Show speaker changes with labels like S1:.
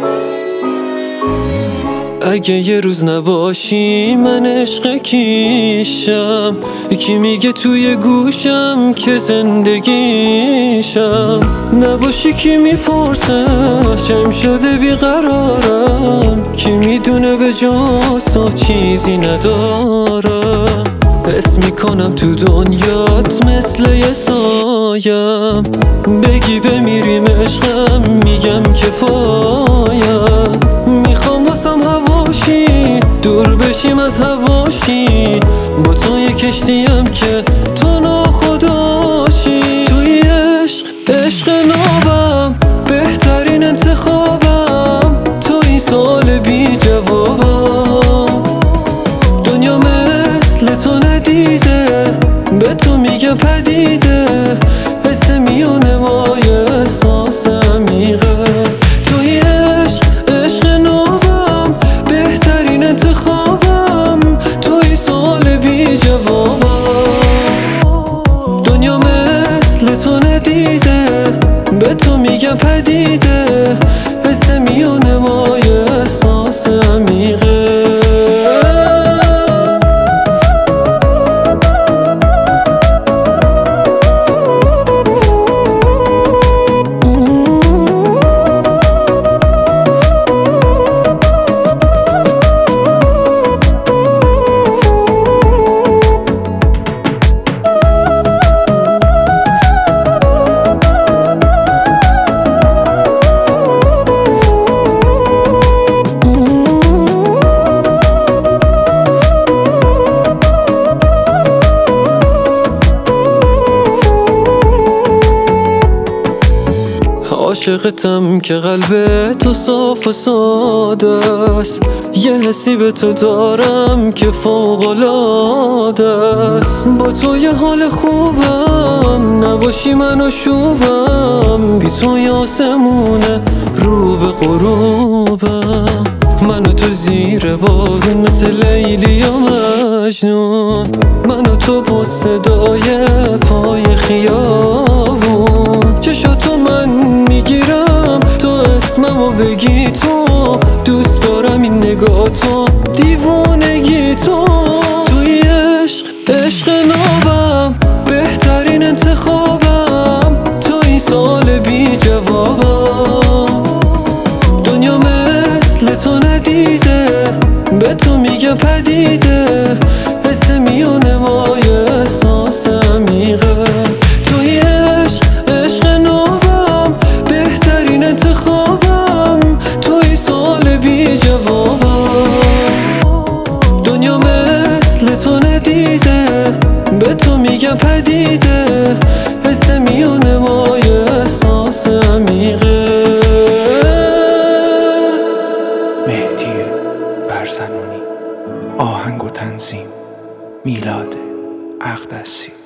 S1: اگه یه روز نباشی من عشق کیشم، کی میگه توی گوشم که زندگیشم؟ نباشی کی میپرسه چم شده بیقرارم، کی میدونه به جز تو چیزی ندارم. حس میکنم تو دنیات مثل یه سایم، بگی بمیریم عشقم میگم کفایم. میخوام واسم هواشی دور بشیم از هواشی، با تو یه کشتیم که تو ناخداشی. توی عشق نابم بهترین انتخابم، تو این سال بی جوابم. دنیا مثل تو ندیده، به تو میگم پدیده، حس میونه ما یه احساس عمیقه. توی عشق نابم بهترین انتخابم، تو این سال بی جوابم. دنیا مثل تو ندیده، به تو میگم پدیده، حس میونه ما یه احساس عمیقه. عاشقتم که قلب تو صاف و ساده است، یه حسی به تو دارم که فوق‌العاده است. با تو یه حال خوبم، نباشی منو شوبم، بی تو یه آسمونه رو به غروبم. من و تو زیر بارون مثل لیلی و مجنون، من و تو با صدای پای خیابون. چشاتو من میگیرم تو اسممو بگی، تو دوست دارم این نگاه تو دیوونگی تو. توی عشق نابم بهترین انتخابم، تو این سال بی جوابم. دنیا مثل تو ندیده، به تو میگم پدیده، حس میونه ما یه احساس عمیقه. توی عشق نابم بهترین انتخابم، تو این سال بی جوابم. دنیا مثل تو ندیده، به تو میگم پدیده، حس میونه ما یه احساس عمیقه.
S2: مهدی برزنونی، آهنگ و تنظیم میلاد اقدسی.